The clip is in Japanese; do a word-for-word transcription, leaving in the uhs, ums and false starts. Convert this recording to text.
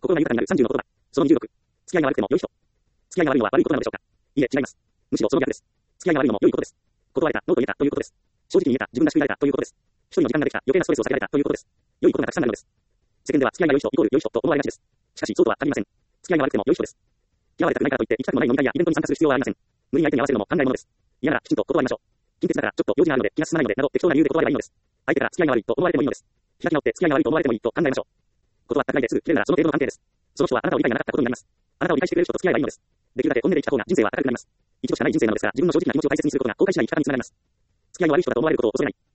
心が豊かになるさんじゅうの言葉。そのにじゅうろく。付き合いが悪くても良い人。付き合いが悪いのは悪いことなのでしょうか。いいえ、違います。むしろその逆です。付き合いが悪いのも良いことです。断られた、ノーと言えたということです。正直に言えた、自分らしくいられたということです。一人の時間ができた、余計なストレスを避けられたということです。良いことがたくさんあるのです。世間では付き合いが良い人イコール良い人と思われがちです。しかしそうとは限りません。付き合いが悪くても良い人です。嫌われたくないからといって行きたくもない飲み会やイベントに参加する必要はありません。無理に相手に合わせるのも考えるものです。嫌ならきちんと断りましょう。近鉄だからちょっと用事があるので気が進まないのでなど適当な理由で断ればいいのです。相手から付き合いが悪いと思われてもいいのです。開き直って付き合いが悪いと思われてもいいと考えましょう。断ったぐらいですぐ切れるならその程度の関係です。その人はあなたを理解がなかったことになります。あなたを理解してくれる人と付き合えばいいのです。できるだけ本音で生きた方が人生は明るくなります。一度しかない人生なのですから自分の正直な気持ちを大切にすることが後悔しない生き方につながります。付き合いの悪い人だと思われることを恐れない。